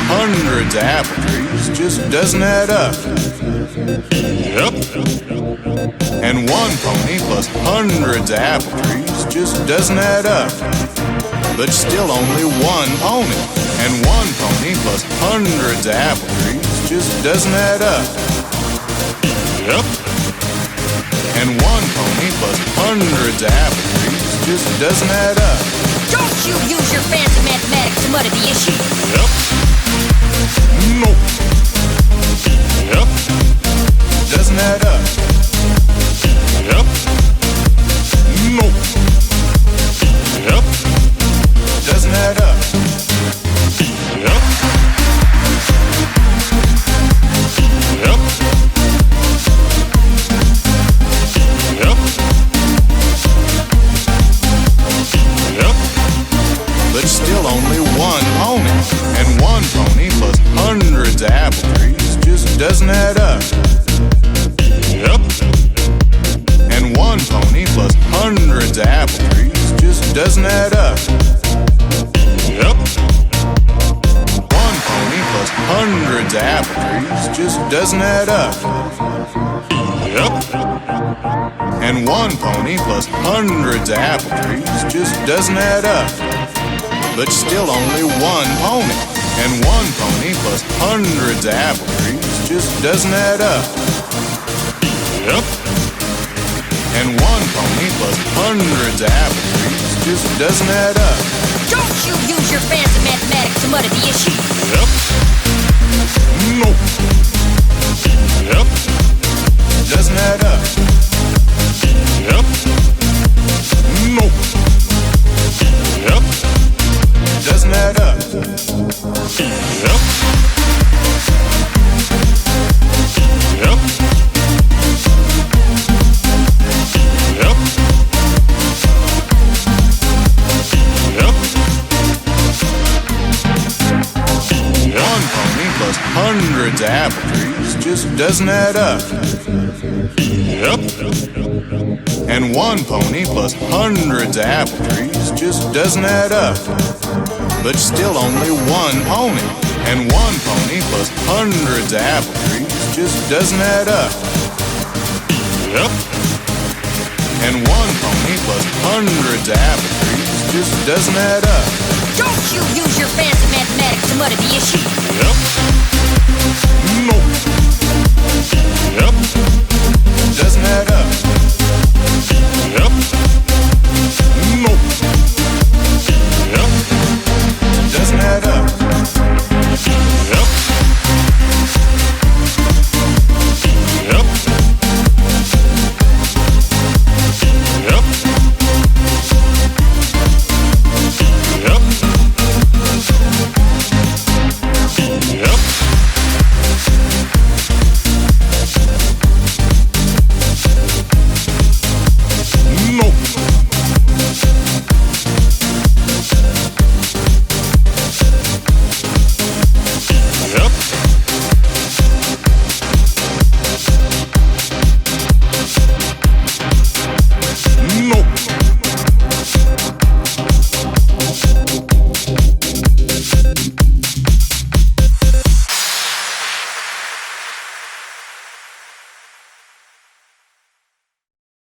hundreds of apple trees just doesn't add up. Yep. And one pony plus hundreds of apple trees just doesn't add up. But still only one pony. And one pony plus hundreds of apple trees just doesn't add up. Yep. And one pony plus hundreds of apple trees just doesn't add up. Don't you use your fancy mathematics to muddy the issue. Yep. Nope. Yep. Doesn't add up. Yep. Nope. Yep. Doesn't add up. Yep. Yep. Yep. Yep. But still only one pony. And one pony plus hundreds of apple trees just doesn't add up. Yep. And one pony plus hundreds of apple trees just doesn't add up. Yep. One pony plus hundreds of apple trees just doesn't add up. Yep. And one pony plus hundreds of apple trees just doesn't add up. But still only one pony. And one pony plus hundreds of apple trees just doesn't add up. Yep. And one pony plus hundreds of apple trees just doesn't add up. Don't you use your fancy mathematics to muddy the issue. Yep. Nope. Yep. Doesn't add up. Yep. Nope. Yep. Doesn't add up. Yep. Yep. Yep. Yep. One pony plus hundreds of apple trees just doesn't add up. Yep. And one pony plus hundreds of apple trees just doesn't add up. But still only one pony. And one pony plus hundreds of apple trees just doesn't add up. Yep. And one pony plus hundreds of apple trees just doesn't add up. Don't you use your fancy mathematics to muddy the issue.